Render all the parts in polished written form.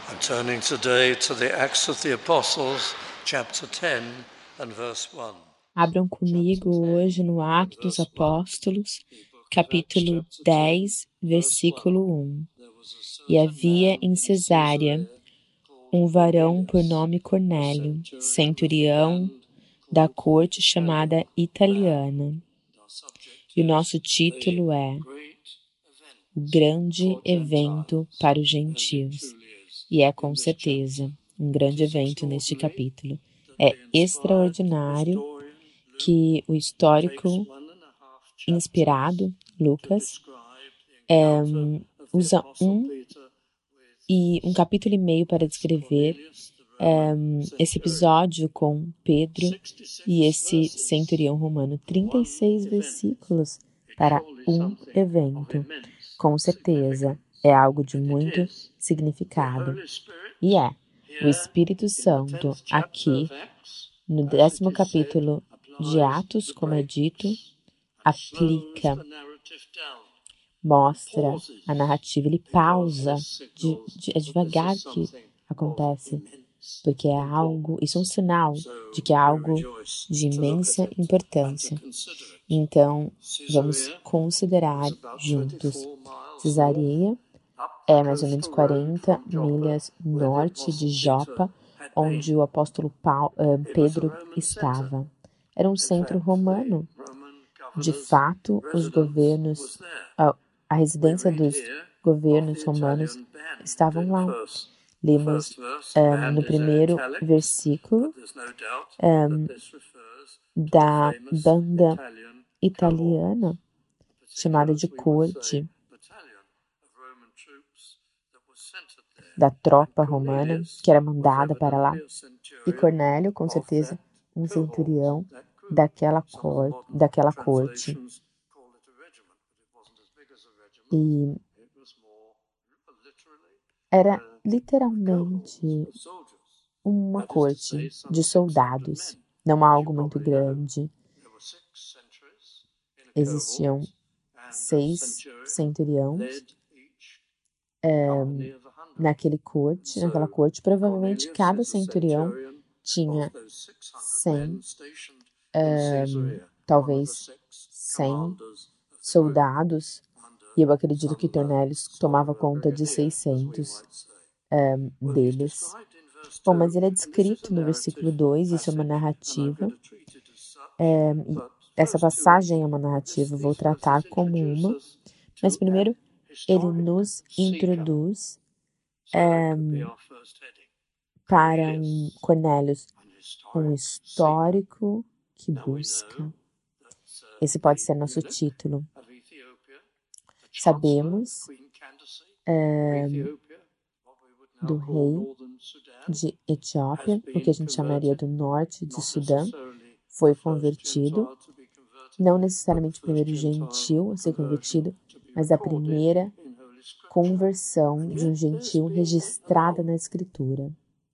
Turning today to the Acts of the Apostles, chapter 10 and verse 1. Abram comigo hoje no Atos dos Apóstolos, capítulo 10, versículo 1. E havia em Cesárea um varão por nome Cornélio, centurião da corte chamada Italiana. E o nosso título é O Grande Evento para os Gentios. E é com certeza um grande evento neste capítulo. É extraordinário que o histórico inspirado, Lucas, usa um capítulo e meio para descrever esse episódio com Pedro e esse centurião romano. 36 versículos para um evento. Com certeza, é algo de muito significado. E o Espírito Santo aqui, no 10º capítulo de Atos, como é dito, aplica, mostra a narrativa, ele pausa, é devagar que acontece, porque é algo, isso é um sinal de que é algo de imensa importância. Então, vamos considerar juntos. Cesareia é mais ou menos 40 milhas norte de Jopa, onde o apóstolo Pedro estava. Era um centro romano. De fato, os governos, a residência dos governos romanos estavam lá. Lemos no primeiro versículo da banda italiana, chamada de corte, da tropa romana, que era mandada para lá. E Cornélio, com certeza, um centurião daquela corte. E era literalmente uma corte de soldados, não algo muito grande. Existiam 6 centuriões naquela corte. Provavelmente cada centurião tinha 100, talvez 100 soldados, e eu acredito que Cornélio tomava conta de 600 deles. Bom, mas ele é descrito no versículo 2, isso é uma narrativa. Essa passagem é uma narrativa, vou tratar como uma, mas primeiro ele nos introduz para Cornélio, um histórico que busca. Esse pode ser nosso título. Sabemos do rei de Etiópia, o que a gente chamaria do norte de Sudã, foi convertido, não necessariamente o primeiro gentil a ser convertido, mas a primeira conversão de um gentil registrada na Escritura.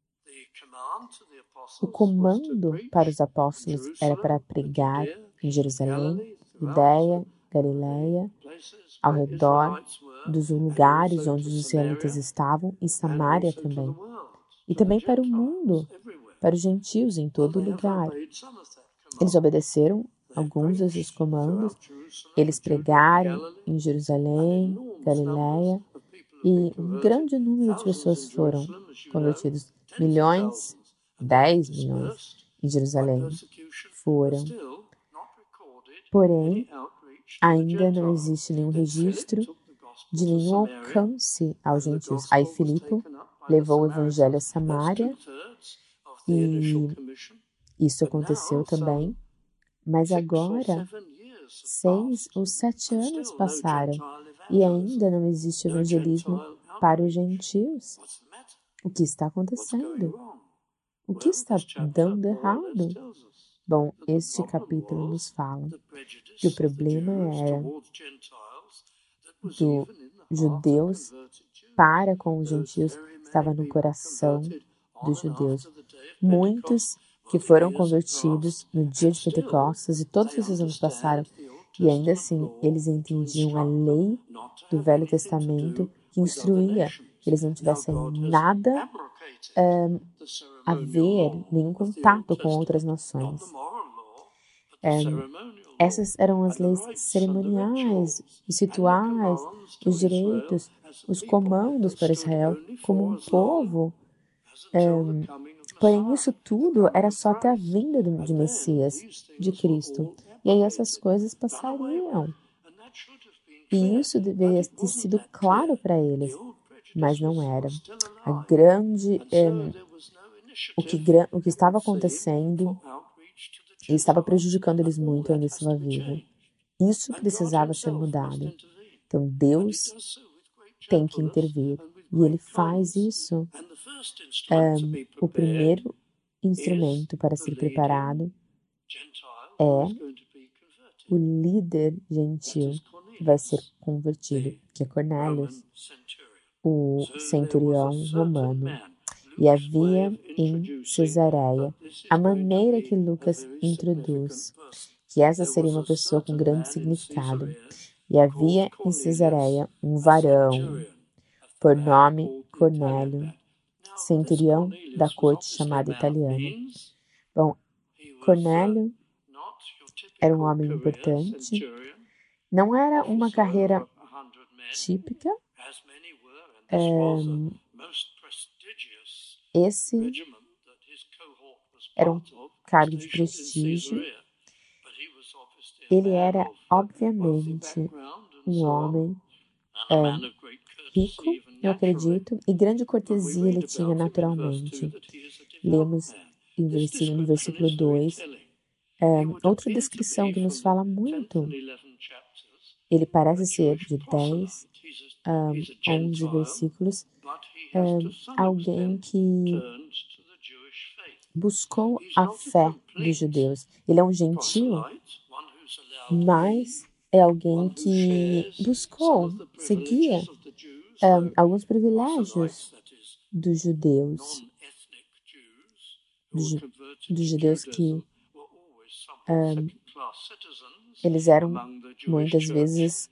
O comando para os apóstolos era para pregar em Jerusalém, Judeia, Galileia, ao redor dos lugares onde os israelitas estavam, e Samaria também. E também para o mundo, para os gentios em todo lugar. Eles obedeceram alguns desses comandos, eles pregaram em Jerusalém, Galileia, e um grande número de pessoas foram convertidas. 10 milhões em Jerusalém foram. Porém, ainda não existe nenhum registro de nenhum alcance aos gentios. Aí Filipe levou o evangelho a Samaria, e isso aconteceu também. Mas agora, 6 ou 7 anos passaram e ainda não existe evangelismo para os gentios. O que está acontecendo? O que está dando errado? Bom, este capítulo nos fala que o problema era dos judeus para com os gentios, estava no coração dos judeus. Muitos que foram convertidos no dia de Pentecostes, e todos esses anos passaram, e ainda assim eles entendiam a lei do Velho Testamento que instruía eles não tivessem nada a ver, nenhum contato com outras nações. Essas eram as leis cerimoniais, os rituais, os direitos, os comandos para Israel como um povo. Porém, isso tudo era só até a vinda de Messias, de Cristo. E aí essas coisas passariam. E isso deveria ter sido claro para eles, mas não era. O que estava acontecendo estava prejudicando eles muito, ainda estava vivo. Isso precisava ser mudado. Então, Deus tem que intervir. E Ele faz isso. O primeiro instrumento para ser preparado é o líder gentil que vai ser convertido, que é Cornélio, o centurião romano. E havia em Cesareia a maneira que Lucas introduz, que essa seria uma pessoa com grande significado. E havia em Cesareia um varão, por nome Cornélio, centurião da corte chamada italiana. Bom, Cornélio era um homem importante. Não era uma carreira típica. Esse era um cargo de prestígio. Ele era, obviamente, um homem rico, eu acredito, e grande cortesia ele tinha naturalmente. Lemos no versículo 2, outra descrição que nos fala muito. Ele parece ser de 10 a 11 versículos, alguém que buscou a fé dos judeus. Ele é um gentio, mas é alguém que buscou, seguia alguns privilégios dos judeus. Dos judeus que eles eram muitas vezes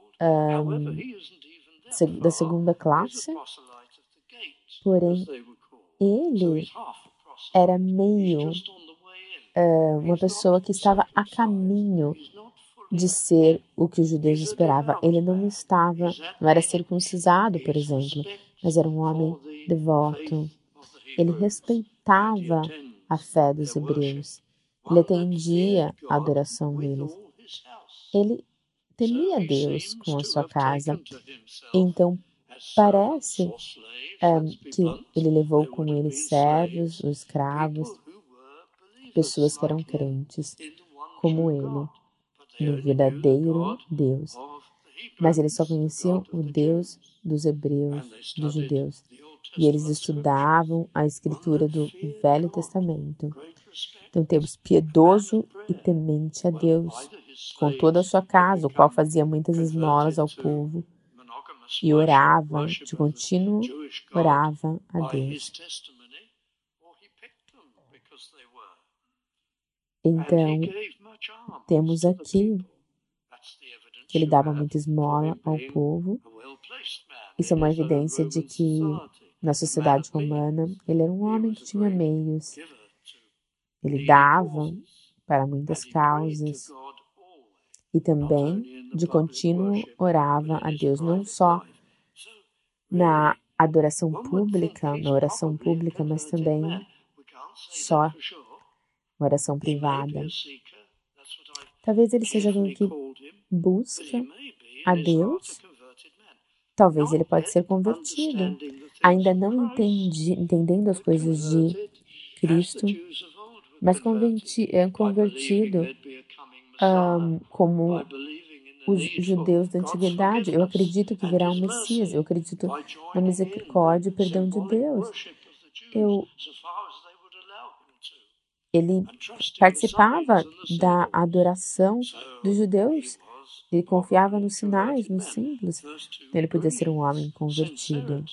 da segunda classe, porém ele era meio uma pessoa que estava a caminho de ser o que os judeus esperavam. Ele não era circuncisado, por exemplo, mas era um homem devoto. Ele respeitava a fé dos hebreus. Ele atendia a adoração deles. Ele temia Deus com a sua casa. Então, parece que ele levou com ele servos, os escravos, pessoas que eram crentes, como ele, no verdadeiro Deus. Mas eles só conheciam o Deus dos hebreus, dos judeus. E eles estudavam a escritura do Velho Testamento. Então temos piedoso e temente a Deus, com toda a sua casa, o qual fazia muitas esmolas ao povo e orava, de contínuo orava a Deus. Então, temos aqui que ele dava muita esmola ao povo. Isso é uma evidência de que, na sociedade romana, ele era um homem que tinha meios. Ele dava para muitas causas. E também, de contínuo, orava a Deus, não só na adoração pública, na oração pública, mas também só na oração privada. Talvez ele seja alguém que busca a Deus. Talvez ele pode ser convertido, ainda não entendendo as coisas de Cristo, mas convertido como os judeus da antiguidade. Eu acredito que virá um Messias, eu acredito na misericórdia e perdão de Deus. Ele participava da adoração dos judeus. Ele confiava nos sinais, nos símbolos. Ele podia ser um homem convertido.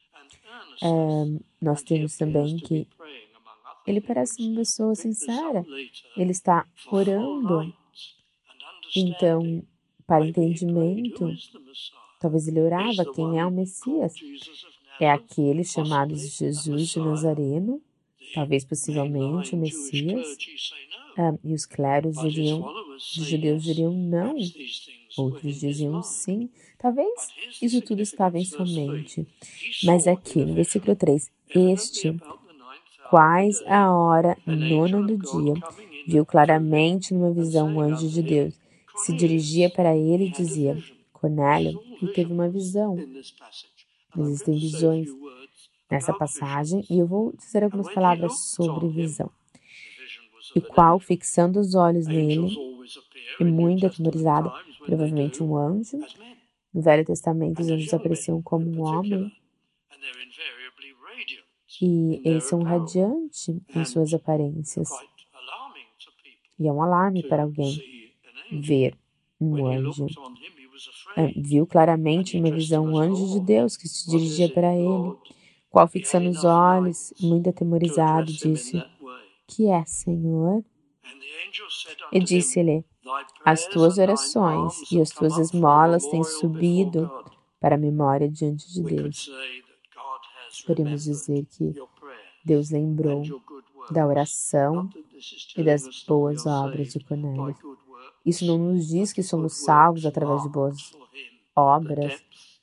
Nós temos também que ele parece uma pessoa sincera. Ele está orando. Então, para entendimento, talvez ele orava quem é o Messias. é aquele chamado de Jesus de Nazareno, talvez possivelmente o Messias, e os clérigos dos judeus diriam não, outros diziam sim. Talvez isso tudo estava em sua mente. Mas aqui no versículo 3, quais a hora nona do dia, viu claramente numa visão um anjo de Deus, que se dirigia para ele e dizia, Cornélio, e teve uma visão. Existem visões nessa passagem, e eu vou dizer algumas palavras sobre visão. E qual, fixando os olhos nele, e muito atemorizado, provavelmente um anjo. No Velho Testamento, os anjos apareciam como um homem, e eles são radiantes em suas aparências. E é um alarme para alguém ver um anjo. Viu claramente numa visão um anjo de Deus que se dirigia para ele, qual, fixando os olhos, muito atemorizado, disse, que é, Senhor? E disse-lhe, as tuas orações e as tuas esmolas têm subido para a memória diante de Deus. Podemos dizer que Deus lembrou da oração e das boas obras de Cornélio. Isso não nos diz que somos salvos através de boas obras,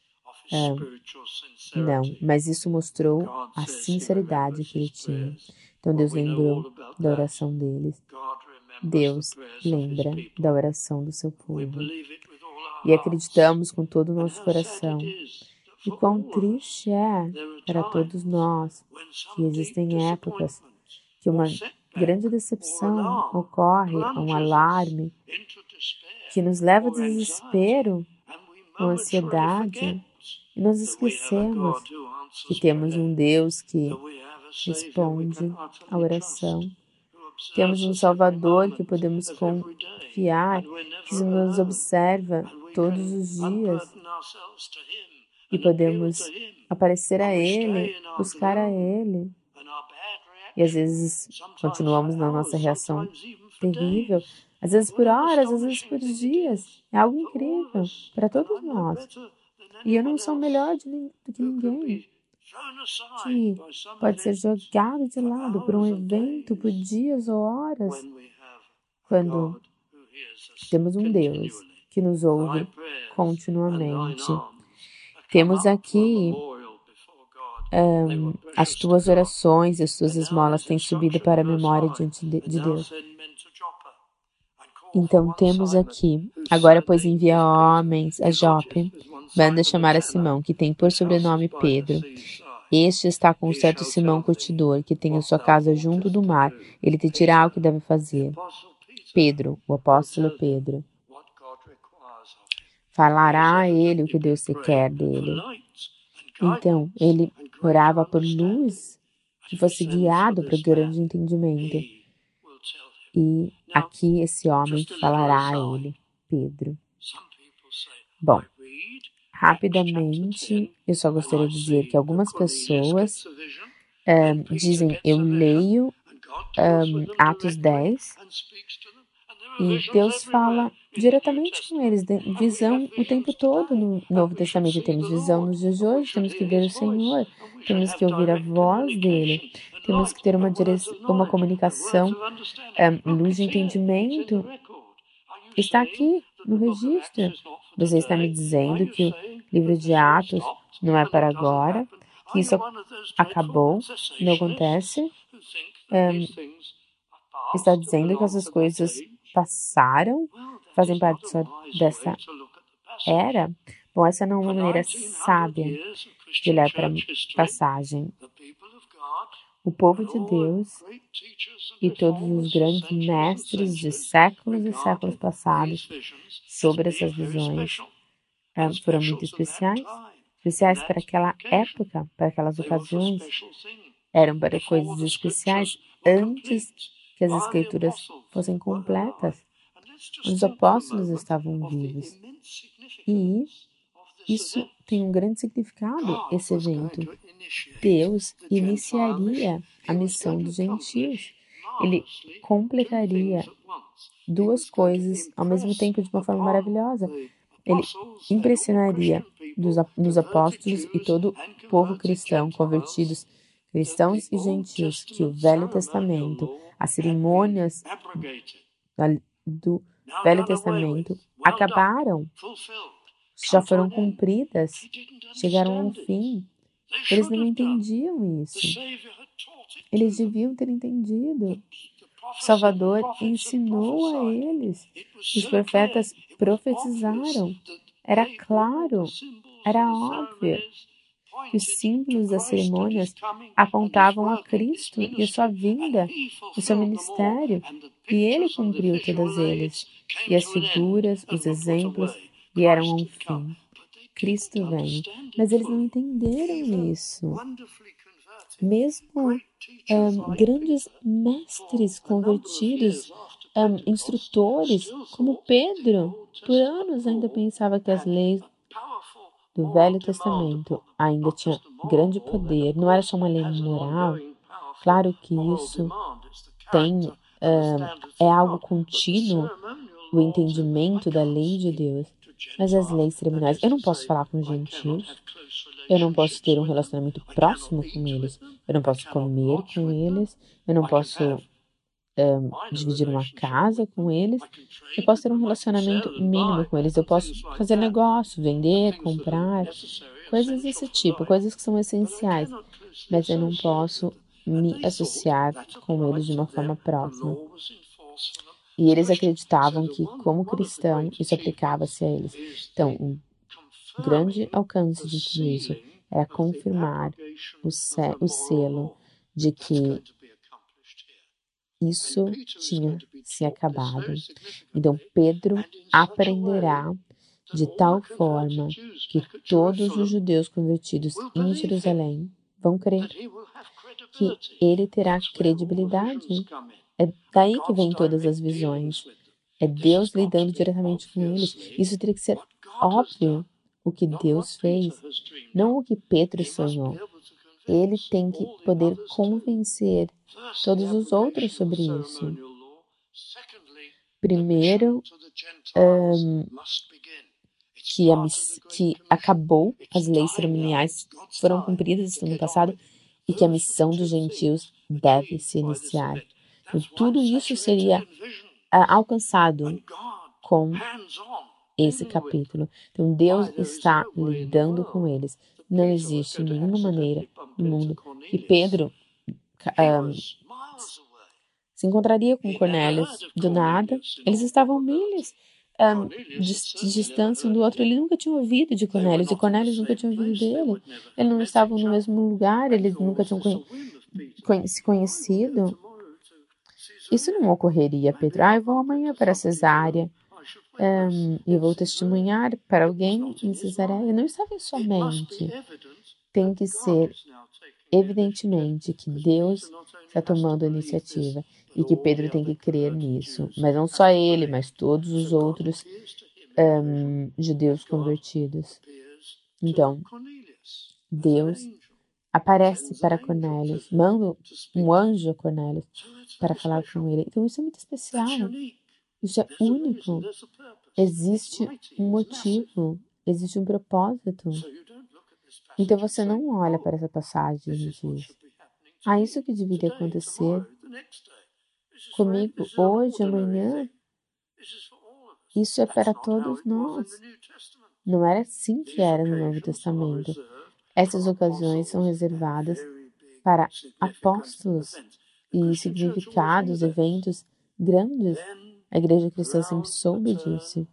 não, mas isso mostrou a sinceridade que ele tinha. Então Deus lembrou da oração deles. Deus lembra da oração do seu povo. E acreditamos com todo o nosso coração. E quão triste é para todos nós que existem épocas que uma grande decepção ocorre, um alarme que nos leva a desespero, a ansiedade, e nós esquecemos que temos um Deus que responde à oração. Temos um Salvador que podemos confiar, que nos observa todos os dias e podemos aparecer a Ele, buscar a Ele. E às vezes continuamos na nossa reação terrível, às vezes por horas, às vezes por dias. É algo incrível para todos nós. E eu não sou melhor do que ninguém, que pode ser jogado de lado por um evento, por dias ou horas, quando temos um Deus que nos ouve continuamente. Temos aqui as tuas orações e as tuas esmolas têm subido para a memória diante de Deus. Então temos aqui, agora pois envia homens a Jope, manda chamar a Simão, que tem por sobrenome Pedro. Este está com um certo Simão curtidor, que tem a sua casa junto do mar. Ele te dirá o que deve fazer. Pedro, o apóstolo Pedro, falará a ele o que Deus quer dele. Então, ele orava por luz, que fosse guiado para o grande entendimento. E aqui esse homem falará a ele, Pedro. Bom, rapidamente, eu só gostaria de dizer que algumas pessoas dizem, eu leio Atos 10 e Deus fala diretamente com eles, visão o tempo todo no Novo Testamento. Temos visão nos dias de hoje, temos que ver o Senhor, temos que ouvir a voz dele, temos que ter uma comunicação, luz de entendimento. Está aqui no registro. Você está me dizendo que o livro de Atos não é para agora, que isso acabou, não acontece? Está dizendo que essas coisas passaram, fazem parte dessa era? Bom, essa não é uma maneira sábia de olhar para a passagem. O povo de Deus e todos os grandes mestres de séculos e séculos passados sobre essas visões foram muito especiais para aquela época, para aquelas ocasiões, eram para coisas especiais antes que as escrituras fossem completas. Os apóstolos estavam vivos. E isso tem um grande significado, esse evento. Deus iniciaria a missão dos gentios. Ele completaria duas coisas ao mesmo tempo de uma forma maravilhosa. Ele impressionaria dos apóstolos e todo o povo cristão, convertidos, cristãos e gentios, que o Velho Testamento, as cerimônias do Velho Testamento acabaram, já foram cumpridas, chegaram ao fim. Eles não entendiam isso. Eles deviam ter entendido. O Salvador ensinou a eles. Os profetas profetizaram. Era claro, era óbvio que os símbolos das cerimônias apontavam a Cristo e a sua vinda, o seu ministério, e ele cumpriu todas eles. E as figuras, os exemplos vieram ao fim. Cristo veio. Mas eles não entenderam isso. Mesmo grandes mestres convertidos, instrutores, como Pedro, por anos ainda pensava que as leis do Velho Testamento ainda tinham grande poder, não era só uma lei moral. Claro que isso é algo contínuo, o entendimento da lei de Deus, mas as leis cerimoniais, eu não posso falar com gentios, eu não posso ter um relacionamento próximo com eles, eu não posso comer com eles, eu não posso dividir uma casa com eles, eu posso ter um relacionamento mínimo com eles, eu posso fazer negócio, vender, comprar, coisas desse tipo, coisas que são essenciais, mas eu não posso me associar com eles de uma forma próxima. E eles acreditavam que, como cristão, isso aplicava-se a eles. Então, o grande alcance de tudo isso era confirmar o selo de que isso tinha se acabado. Então, Pedro aprenderá de tal forma que todos os judeus convertidos em Jerusalém vão crer, que ele terá credibilidade. É daí que vem todas as visões. É Deus lidando diretamente com eles. Isso teria que ser óbvio, o que Deus fez, não o que Pedro sonhou. Ele tem que poder convencer todos os outros sobre isso. Primeiro, que acabou, as leis cerimoniais foram cumpridas no ano passado e que a missão dos gentios deve se iniciar. Então, tudo isso seria alcançado com esse capítulo. Então, Deus está lidando com eles. Não existe nenhuma maneira no mundo que Pedro se encontraria com Cornélio do nada. Eles estavam milhas de distância um do outro. Ele nunca tinha ouvido de Cornélio e Cornélio nunca tinha ouvido dele. Eles não estavam no mesmo lugar, eles nunca tinham se conhecido. Isso não ocorreria, Pedro. Eu vou amanhã para Cesárea e vou testemunhar para alguém em Cesareia. Não estava em sua mente. Tem que ser evidentemente que Deus está tomando a iniciativa e que Pedro tem que crer nisso. Mas não só ele, mas todos os outros judeus convertidos. Então, Deus aparece para Cornélio, manda um anjo a Cornélio para falar com ele. Então, isso é muito especial. Isso é único. Existe um motivo, existe um propósito. Então, você não olha para essa passagem e diz: isso que deveria acontecer comigo hoje, amanhã. Isso é para todos nós. Não era assim que era no Novo Testamento. Essas ocasiões são reservadas para apóstolos e significados, eventos grandes. A igreja cristã sempre soube disso.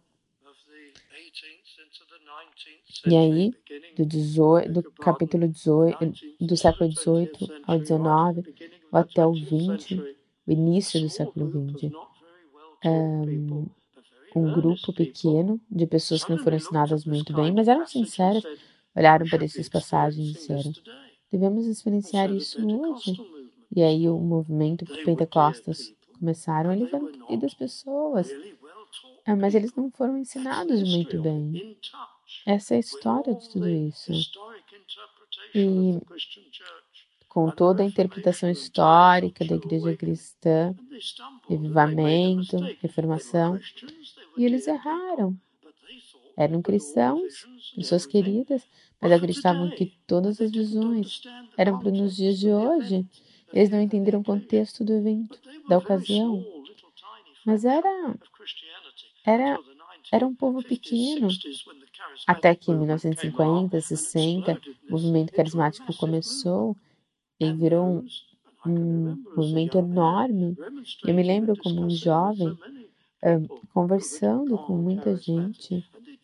E aí, do capítulo 18, do século XVIII ao XIX, ou até o XX, o início do século XX, um grupo pequeno de pessoas que não foram ensinadas muito bem, mas eram sinceras, olharam para essas passagens e disseram: devemos experienciar isso hoje. E aí o movimento de Pentecostes começaram, eles eram queridas pessoas, mas eles não foram ensinados muito bem. Essa é a história de tudo isso. E com toda a interpretação histórica da igreja cristã, revivamento, reformação, e eles erraram. Eram cristãos, pessoas queridas, mas acreditavam que todas as visões eram para nos dias de hoje. Eles não entenderam o contexto do evento, da ocasião. Mas era um povo pequeno. Até que em 1950, 60, o movimento carismático começou e virou um movimento enorme. Eu me lembro como um jovem conversando com muita gente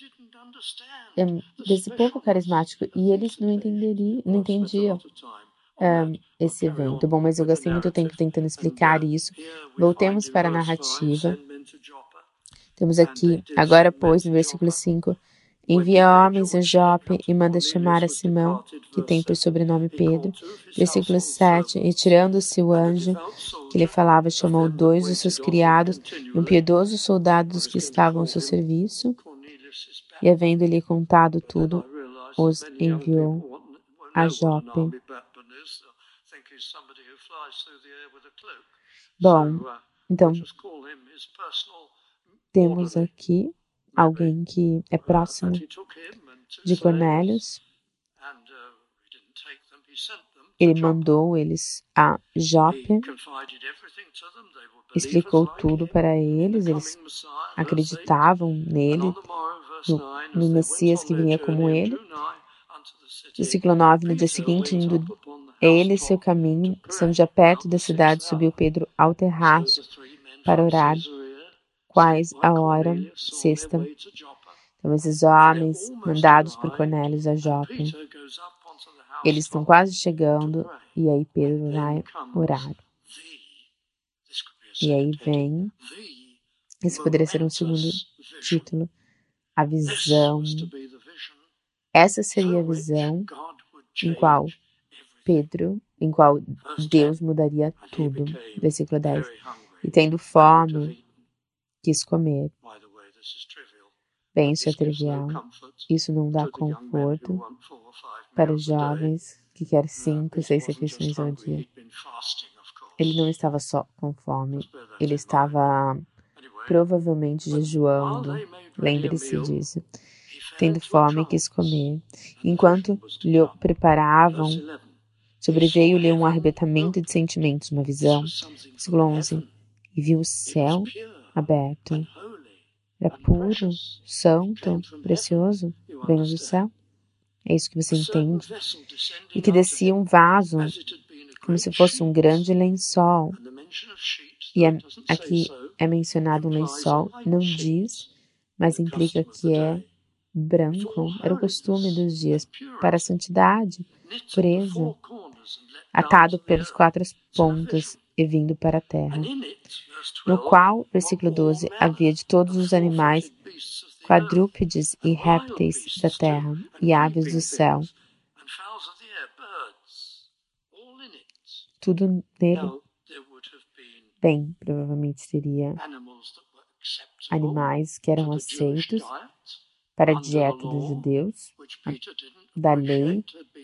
desse povo carismático e eles não entendiam esse evento. Bom, mas eu gastei muito tempo tentando explicar isso. Voltemos para a narrativa. Temos aqui, agora pois, no versículo 5, envia homens a Jope e manda chamar a Simão, que tem por sobrenome Pedro. Versículo 7, e tirando-se o anjo que lhe falava, chamou 2 dos seus criados e um piedoso soldado dos que estavam ao seu serviço, e havendo-lhe contado tudo, os enviou a Jope. Bom, então, temos aqui alguém que é próximo de Cornélios. Ele mandou eles a Jope, explicou tudo para eles, eles acreditavam nele, no Messias que vinha como ele. Versículo 9, no dia seguinte, indo ele seu caminho, estando já perto da cidade, subiu Pedro ao terraço para orar, quais a hora sexta. Então, esses homens mandados por Cornélios a Jope, eles estão quase chegando, e aí Pedro vai orar. E aí vem, esse poderia ser um segundo título, a visão. Essa seria a visão em qual Deus mudaria tudo. Versículo 10. E tendo fome, quis comer. Bem, isso é trivial. Isso não dá conforto para os jovens que querem 5, 6 refeições ao dia. Ele não estava só com fome, ele estava provavelmente jejuando. Lembre-se disso. Tendo fome, quis comer. Enquanto lhe preparavam, sobreveio-lhe um arrebatamento de sentimentos, uma visão. Versículo 11. E viu o céu aberto. Era puro, santo, precioso, vinho do céu. É isso que você entende. E que descia um vaso, como se fosse um grande lençol. E aqui é mencionado um lençol, não diz, mas implica que é branco. Era o costume dos dias para a santidade, pureza, atado pelos 4 pontas e vindo para a terra. No qual, versículo 12, havia de todos os animais, quadrúpedes e répteis da terra, e aves do céu. Tudo nele. Bem, provavelmente teria animais que eram aceitos para a dieta dos judeus, da lei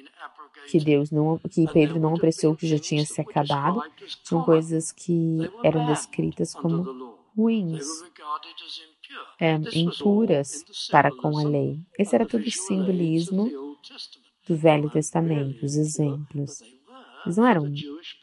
que Pedro não apreciou, que já tinha se acabado. São coisas que eram descritas como ruins, impuras para com a lei. Esse era todo o simbolismo do Velho Testamento, os exemplos. Eles não eram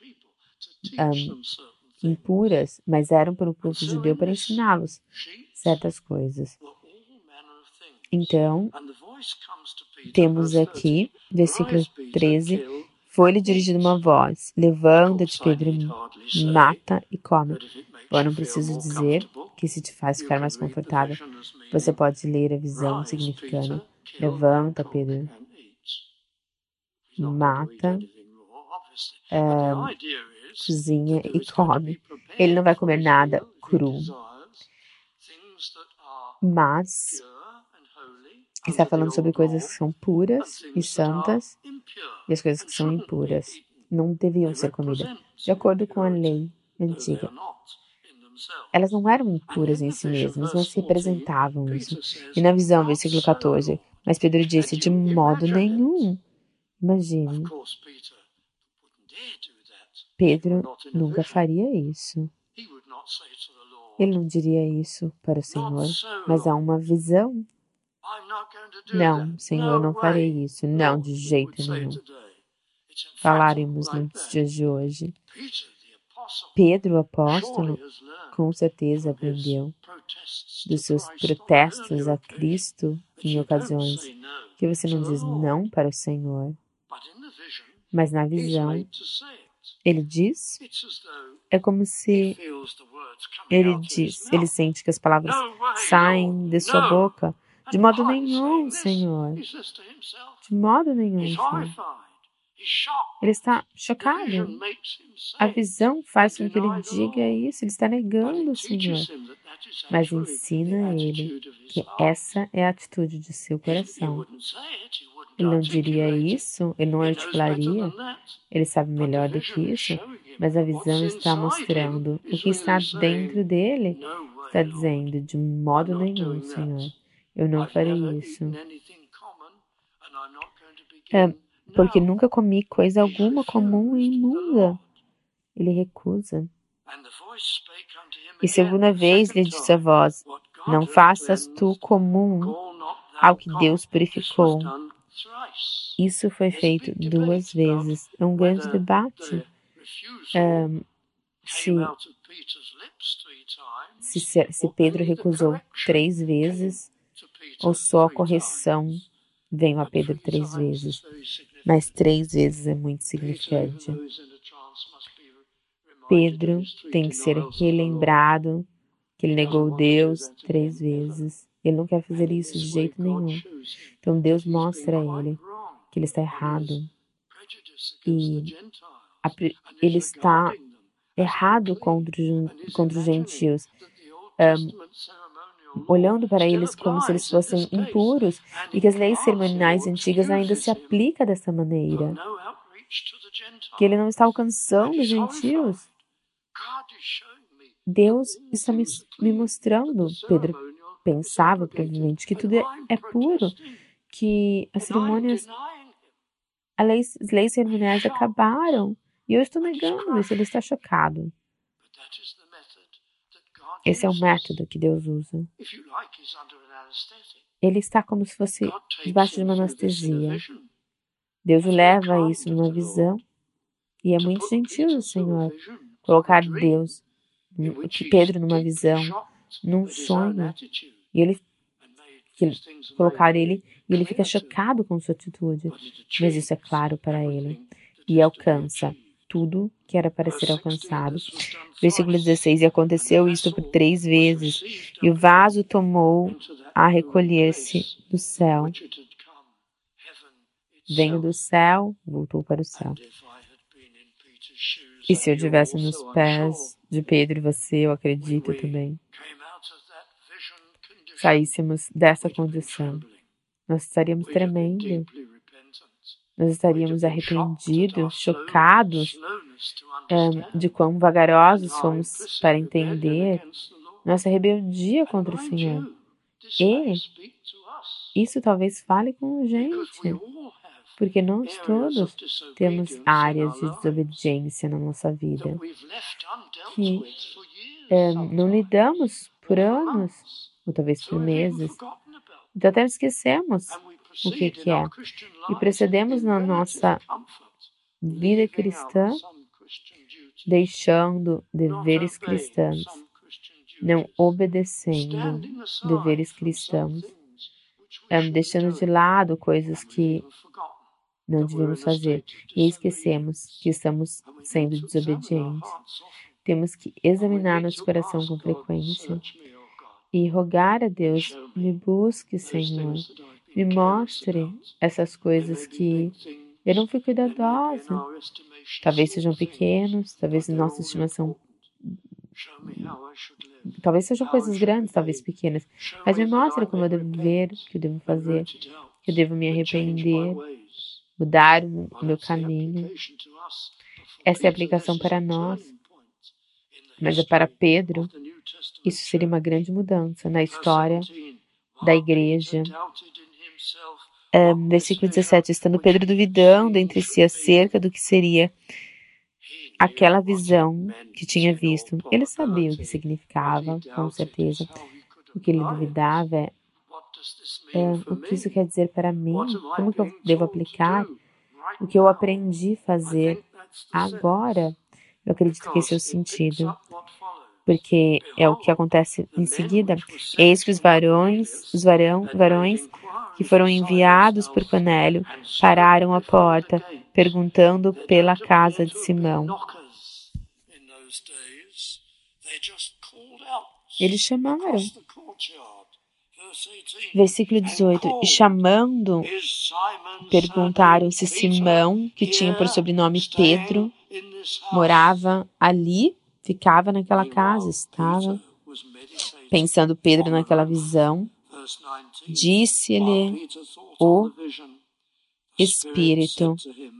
impuras, mas eram para o povo judeu para ensiná-los certas coisas. Então, temos aqui, versículo 13, foi-lhe dirigida uma voz, levanta-te, Pedro, mata e come. Bom, eu não preciso dizer que se te faz ficar mais confortável, você pode ler a visão significando, levanta, Pedro, mata, cozinha e come. Ele não vai comer nada cru, mas está falando sobre coisas que são puras e santas e as coisas que são impuras não deviam ser comidas, de acordo com a lei antiga. Elas não eram impuras em si mesmas, mas representavam isso. E na visão, versículo 14, mas Pedro disse, de modo nenhum. Imagine, Pedro nunca faria isso. Ele não diria isso para o Senhor, mas há uma visão Não, Senhor, eu não farei isso. Não, de jeito nenhum. Falaremos nos dias de hoje. Pedro, o apóstolo, com certeza aprendeu dos seus protestos a Cristo em ocasiões que você não diz não para o Senhor, mas na visão ele diz, é como se ele sente que as palavras saem de sua boca. De modo nenhum, Senhor. De modo nenhum, Senhor. Ele está chocado. A visão faz com que ele diga isso. Ele está negando o Senhor. Mas ensina ele que essa é a atitude de seu coração. Ele não diria isso, ele não articularia. Ele sabe melhor do que isso, mas a visão está mostrando o que está dentro dele. Está dizendo, de modo nenhum, Senhor, eu não farei isso. Porque nunca comi coisa alguma comum e imunda. Ele recusa. E segunda vez lhe disse a voz, não faças tu comum ao que Deus purificou. Isso foi feito 2 vezes. É um grande debate. Se Pedro recusou 3 vezes, ou só a correção veio a Pedro 3 vezes. Mas 3 vezes é muito significante. Pedro tem que ser relembrado que ele negou Deus 3 vezes. Ele não quer fazer isso de jeito nenhum. Então Deus mostra a ele que ele está errado. E ele está errado contra os gentios, olhando para eles como se eles fossem impuros e que as leis cerimoniais antigas ainda se aplicam dessa maneira. Que ele não está alcançando os gentios. Deus está me mostrando, Pedro pensava provavelmente, que tudo é puro, que as cerimônias, as leis cerimoniais acabaram. E eu estou negando isso, ele está chocado. Esse é o método que Deus usa. Ele está como se fosse debaixo de uma anestesia. Deus o leva a isso numa visão. E é muito gentil o Senhor colocar Pedro numa visão, num sonho. E ele colocar ele e ele fica chocado com sua atitude. Mas isso é claro para ele. E alcança tudo que era para ser alcançado. Versículo 16. E aconteceu isto por 3 vezes. E o vaso tomou a recolher-se do céu. Veio do céu, voltou para o céu. E se eu estivesse nos pés de Pedro e você, eu acredito também, saíssemos dessa condição, nós estaríamos tremendo. Nós estaríamos arrependidos, chocados de quão vagarosos somos para entender nossa rebeldia contra o Senhor. E isso talvez fale com a gente, porque nós todos temos áreas de desobediência na nossa vida que não lidamos por anos, ou talvez por meses, então até esquecemos o que é. E procedemos na nossa vida cristã deixando deveres cristãos, não obedecendo deveres cristãos, deixando de lado coisas que não devemos fazer e esquecemos que estamos sendo desobedientes. Temos que examinar nosso coração com frequência e rogar a Deus, me busque, Senhor, me mostre essas coisas que eu não fui cuidadosa. Talvez sejam pequenos, talvez em nossa estimação, talvez sejam coisas grandes, talvez pequenas, mas me mostre como eu devo viver, o que eu devo fazer, que eu devo me arrepender, mudar o meu caminho. Essa é a aplicação para nós, mas é para Pedro. Isso seria uma grande mudança na história da igreja. Versículo 17. Estando Pedro duvidando entre si acerca do que seria aquela visão que tinha visto. Ele sabia o que significava, com certeza. O que ele duvidava é O que isso quer dizer para mim? Como que eu devo aplicar o que eu aprendi a fazer agora? Eu acredito que esse é o sentido, porque é o que acontece em seguida. Eis que os varões que foram enviados por Cornélio pararam à porta, perguntando pela casa de Simão. Eles chamaram. Versículo 18. E chamando, perguntaram se Simão, que tinha por sobrenome Pedro, morava ali, ficava naquela casa, estava. Pensando Pedro naquela visão, disse-lhe o Espírito: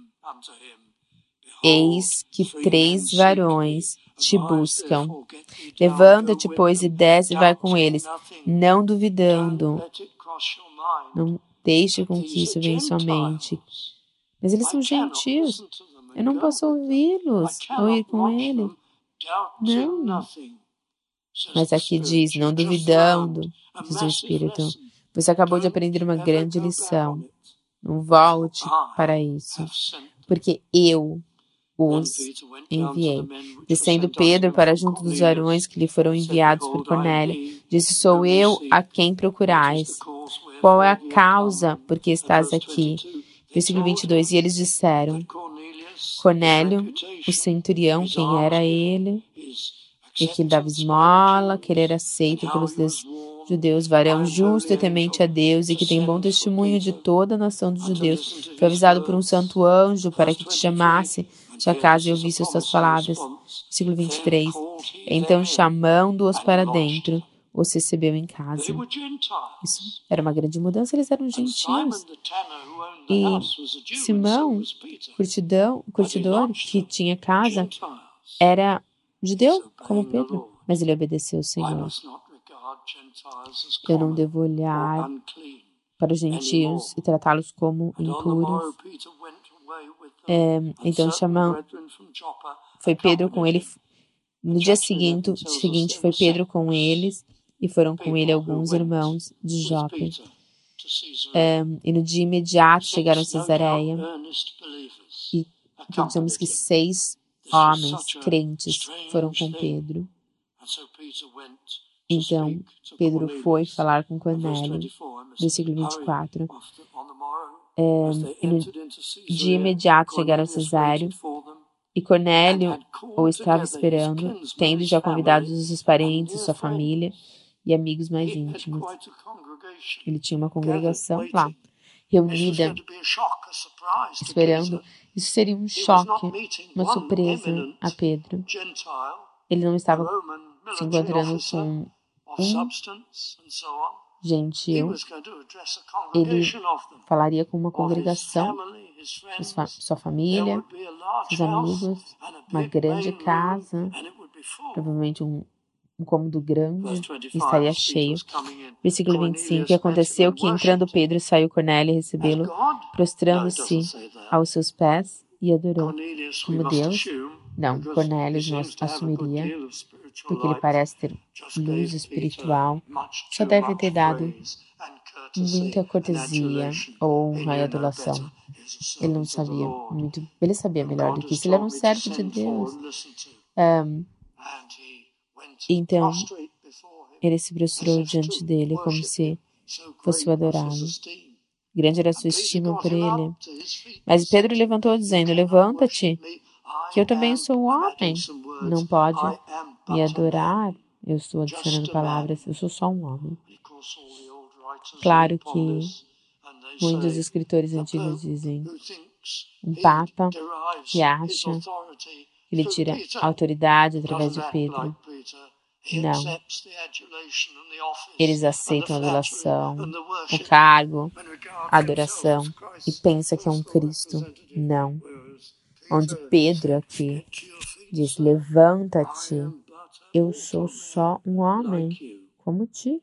Eis que 3 varões te buscam. Levanta-te, pois, e desce e vai com eles, não duvidando. Não deixe com que isso venha em sua mente. Mas eles são gentios. Eu não posso ouvi-los ou ir com eles. Não. Mas aqui diz, não duvidando, diz o Espírito. Você acabou de aprender uma grande lição. Não volte para isso, porque eu os enviei. Descendo Pedro para junto dos varões que lhe foram enviados por Cornélio, disse, sou eu a quem procurais. Qual é a causa por que estás aqui? Versículo 22, e eles disseram, Cornélio, o centurião, quem era ele, e que lhe dava esmola, que ele era aceito pelos judeus, varão justo e temente a Deus, e que tem bom testemunho de toda a nação dos judeus, foi avisado por um santo anjo para que te chamasse sua casa e ouvisse as suas palavras. Versículo 23. Então, chamando-os para dentro, os recebeu em casa. Isso era uma grande mudança, eles eram gentios. E Simão, curtidor, que tinha casa, era judeu, como Pedro, mas ele obedeceu ao Senhor. Eu não devo olhar para os gentios e tratá-los como impuros. Então, foi Pedro com ele. No dia seguinte, foi Pedro com eles, e foram com ele alguns irmãos de Jope. E no dia imediato chegaram a Cesareia, e acreditamos que 6 homens crentes foram com Pedro. Então, Pedro foi falar com Cornélio, versículo 24. E no dia imediato chegaram a Cesareia, e Cornélio o estava esperando, tendo já convidado os seus parentes, sua família e amigos mais íntimos. Ele tinha uma congregação lá, reunida, esperando. Isso seria um choque, uma surpresa a Pedro. Ele não estava se encontrando com um gentil. Ele falaria com uma congregação, sua família, seus amigos, uma grande casa, provavelmente um cômodo grande, estaria cheio. Versículo 25, e aconteceu que, entrando Pedro, saiu Cornélio a recebê-lo, prostrando-se aos seus pés e adorou. Como Deus? Não, Cornélio não assumiria, porque ele parece ter luz espiritual, só deve ter dado muita cortesia, honra e adulação. Ele não sabia muito, ele sabia melhor do que isso, ele era um servo de Deus. Então, ele se prostrou diante dele como se fosse o adorá-lo. Grande era a sua estima por ele. Mas Pedro levantou dizendo, levanta-te, que eu também sou um homem. Não pode me adorar. Eu estou adicionando palavras, eu sou só um homem. Claro que muitos escritores antigos dizem um papa que acha que ele tira autoridade através de Pedro. Não. Eles aceitam a adulação, o cargo, a adoração e pensam que é um Cristo. Não. Onde Pedro aqui diz, levanta-te, eu sou só um homem como ti.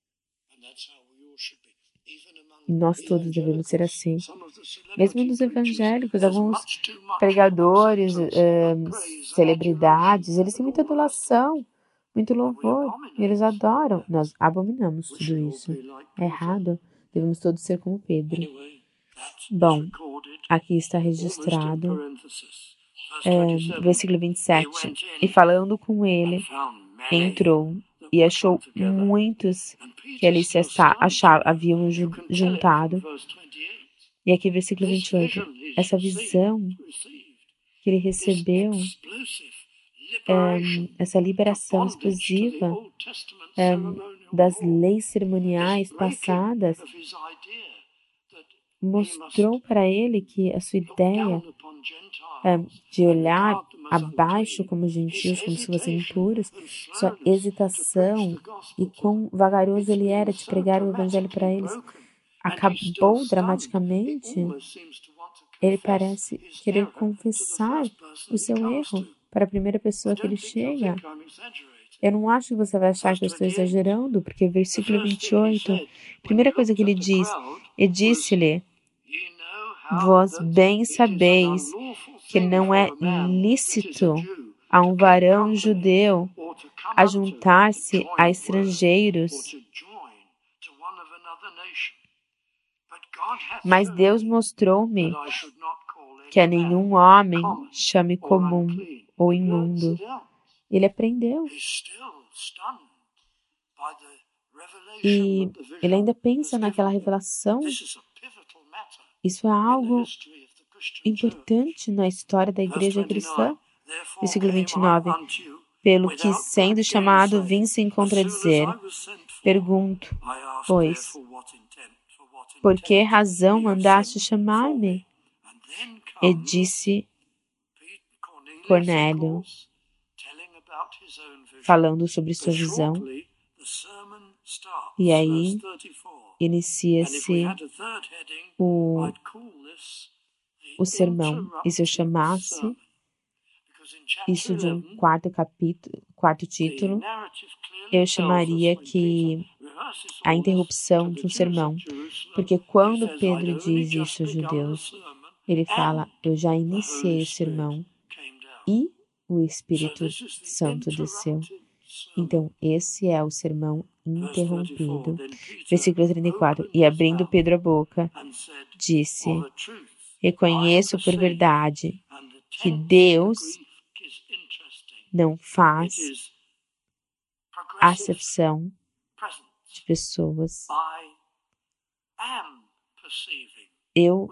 E nós todos devemos ser assim. Mesmo nos evangélicos, alguns pregadores, celebridades, eles têm muita adulação muito louvor, e eles adoram. Nós abominamos tudo isso. É errado. Devemos todos ser como Pedro. Bom, aqui está registrado, versículo 27. E falando com ele, entrou e achou muitos que ali se haviam juntado. E aqui, versículo 28. Essa visão que ele recebeu, essa liberação explosiva das leis cerimoniais passadas, mostrou para ele que a sua ideia de olhar abaixo como gentios, como se fossem impuros, sua hesitação e quão vagaroso ele era de pregar o evangelho para eles, acabou dramaticamente. Ele parece querer confessar o seu erro para a primeira pessoa que ele chega. Eu não acho que você vai achar que eu estou exagerando, porque versículo 28, primeira coisa que ele diz, e disse-lhe: vós bem sabeis que não é lícito a um varão judeu ajuntar-se a estrangeiros. Mas Deus mostrou-me que a nenhum homem chame comum ou imundo. Ele aprendeu. E ele ainda pensa naquela revelação. Isso é algo importante na história da igreja cristã. Versículo 29. Pelo que, sendo chamado, vim sem contradizer. Pergunto, pois, por que razão mandaste chamar-me? E disse Cornélio, falando sobre sua visão. E aí inicia-se o sermão. E se eu chamasse isso de um quarto título, eu chamaria que a interrupção de um sermão. Porque quando Pedro diz isso aos judeus, ele fala, eu já iniciei o sermão e o Espírito Santo desceu. Então, esse é o sermão interrompido. Versículo 34. E abrindo Pedro a boca, disse, reconheço por verdade que Deus não faz acepção de pessoas. Eu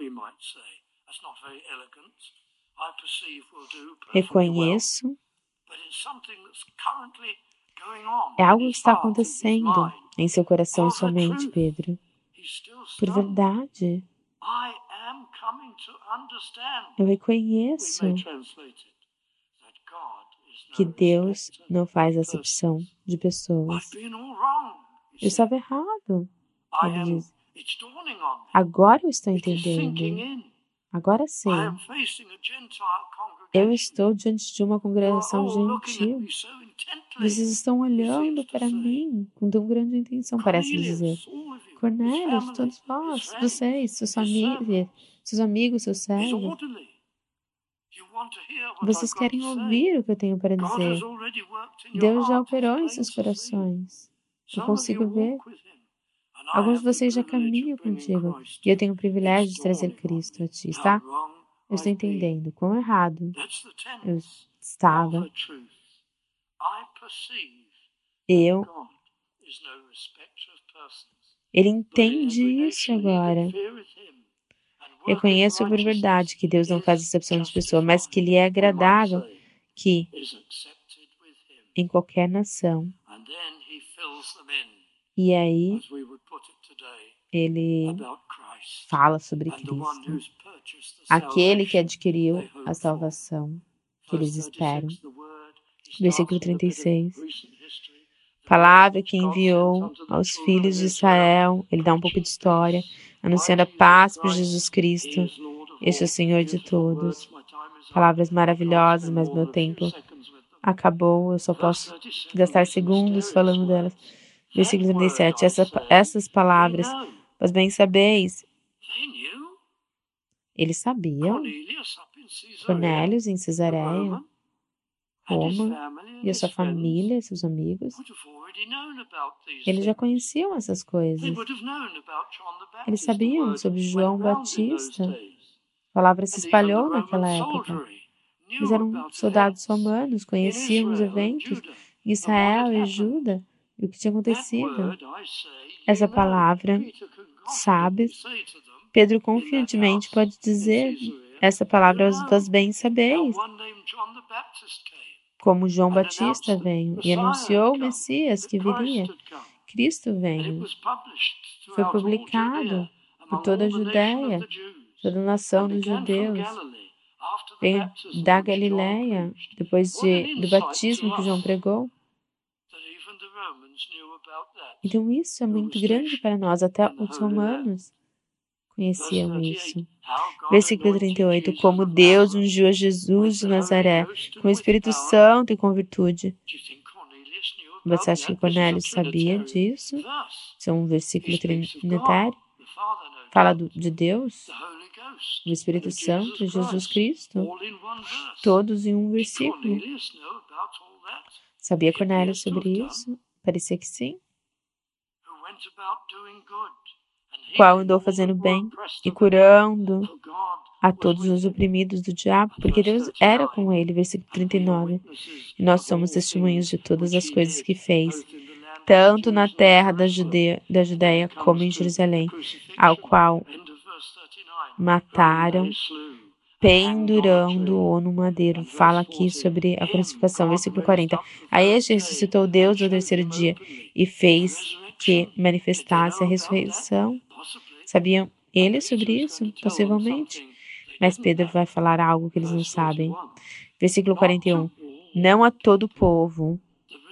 reconheço. É algo que está acontecendo em seu coração e sua mente, Pedro. Por verdade. Eu reconheço que Deus não faz acepção de pessoas. Eu estava errado. Ele diz. Agora eu estou entendendo. Agora sim. Eu estou diante de uma congregação gentil. Vocês estão olhando para mim com tão grande intenção, parece dizer. Cornélio, todos vós, vocês, seus amigos, seus servos. Vocês querem ouvir o que eu tenho para dizer. Deus já operou em seus corações. Eu consigo ver. Alguns de vocês já caminham contigo. E eu tenho o privilégio de trazer Cristo a ti, está? Eu estou entendendo quão errado eu estava. Ele entende isso agora. Reconheço por verdade que Deus não faz exceção de pessoa, mas que lhe é agradável que em qualquer nação. E aí ele fala sobre Cristo, aquele que adquiriu a salvação que eles esperam. Versículo 36. Palavra que enviou aos filhos de Israel, ele dá um pouco de história, anunciando a paz por Jesus Cristo. Este é o Senhor de todos. Palavras maravilhosas, mas meu tempo acabou, eu só posso gastar segundos falando delas. Versículo 37. Essas palavras, mas bem sabeis. Eles sabiam. Cornélios em Cesareia. coma, e a sua família, seus amigos, eles já conheciam essas coisas. Eles sabiam sobre João Batista. A palavra se espalhou naquela época. Eles eram soldados romanos, conheciam os eventos em Israel e Judá e o que tinha acontecido. Essa palavra, sabe, Pedro confiantemente pode dizer essa palavra aos vós bem sabeis. Como João Batista veio e anunciou o Messias que viria, Cristo veio. Foi publicado por toda a Judéia, toda a nação dos judeus. Veio da Galileia, depois do batismo que João pregou. Então isso é muito grande para nós, até os romanos conheciam isso. Versículo 38, como Deus ungiu a Jesus de Nazaré com o Espírito Santo e com virtude. Você acha que Cornélio sabia disso? Isso é um versículo trinitário. Fala de Deus, o Espírito Santo e Jesus Cristo, todos em um versículo. Sabia Cornélio sobre isso? Parecia que sim. Qual andou fazendo bem e curando a todos os oprimidos do diabo, porque Deus era com ele. Versículo 39. E nós somos testemunhos de todas as coisas que fez, tanto na terra da Judéia como em Jerusalém, ao qual mataram, pendurando-o no madeiro. Fala aqui sobre a crucificação. Versículo 40. A este ressuscitou Deus no terceiro dia e fez que manifestasse a ressurreição. Sabiam eles sobre isso? Possivelmente. Mas Pedro vai falar algo que eles não sabem. Versículo 41. Não a todo o povo.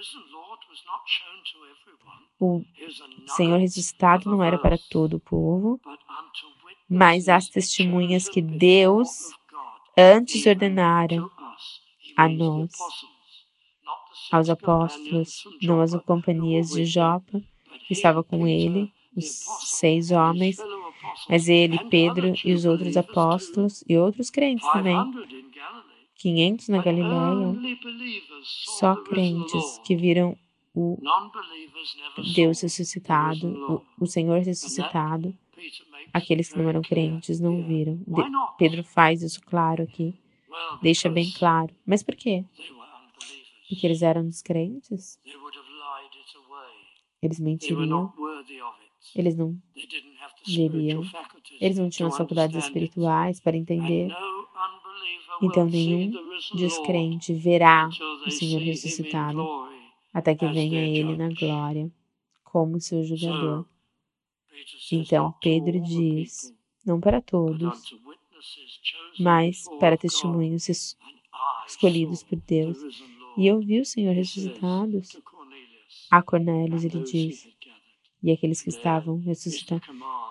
O Senhor ressuscitado não era para todo o povo, mas as testemunhas que Deus antes ordenara a nós, aos apóstolos, não as companhias de Jopa, que estava com ele, os 6 homens, mas ele, Pedro e os outros apóstolos e outros crentes também, 500 na Galileia, só crentes que viram o Deus ressuscitado, o Senhor ressuscitado. Aqueles que não eram crentes não viram. Pedro faz isso claro aqui, deixa bem claro. Mas por quê? Porque eles eram descrentes? Eles mentiriam? Eles não veriam? Eles não tinham as faculdades espirituais para entender? Então nenhum descrente verá o Senhor ressuscitado até que venha Ele na glória como seu julgador. Então Pedro diz, não para todos, mas para testemunhos escolhidos por Deus. E eu vi o Senhor ressuscitado. A Cornélio ele diz, e aqueles que estavam ressuscitando.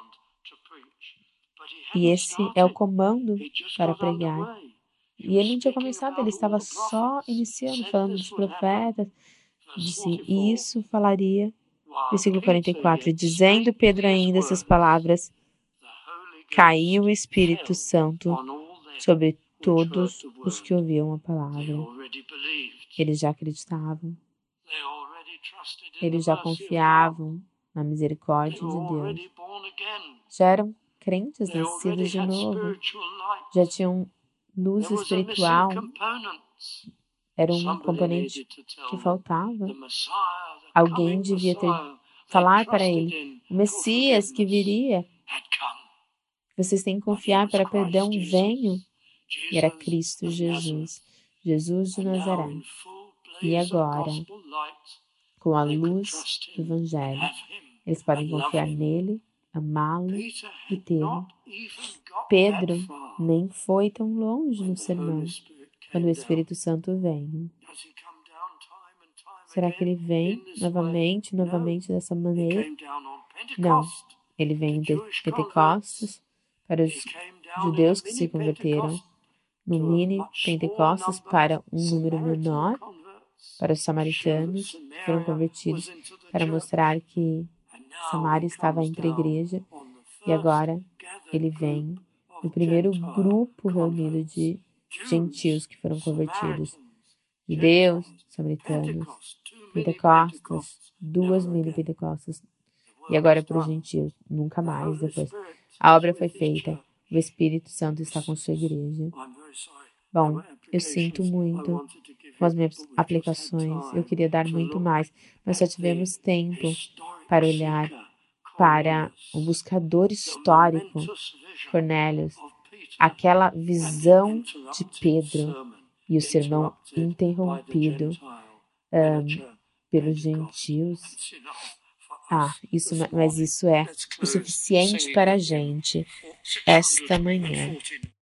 E esse é o comando para pregar. E ele não tinha começado, ele estava só iniciando, falando dos profetas. Disse, e isso falaria, versículo 44, dizendo Pedro ainda essas palavras, caiu o Espírito Santo sobre todos os que ouviam a palavra. Eles já acreditavam, eles já confiavam na misericórdia de Deus. Já eram crentes nascidos de novo, já tinham luz espiritual. Era um componente que faltava. Alguém devia falar para ele, o Messias que viria. Vocês têm que confiar para perdão venho. E era Cristo Jesus, Jesus de Nazaré. E agora, com a luz do Evangelho, eles podem confiar nele, amá-lo e tê-lo. Pedro nem foi tão longe no sermão quando o Espírito Santo vem. Será que ele vem novamente dessa maneira? Não. Ele vem de Pentecostes para os judeus que se converteram, no mini Pentecostes para um número menor, para os samaritanos que foram convertidos, para mostrar que Samaria estava entre a igreja. E agora ele vem no primeiro grupo reunido de gentios que foram convertidos. judeus, samaritanos, pentecostes, 2.000 pentecostes, e agora para os gentios, nunca mais depois. A obra foi feita, o Espírito Santo está com sua igreja. Bom, eu sinto muito com as minhas aplicações, eu queria dar muito mais, mas só tivemos tempo para olhar para o buscador histórico, Cornélios, aquela visão de Pedro e o sermão interrompido pelos gentios. Mas isso é o suficiente para a gente esta manhã.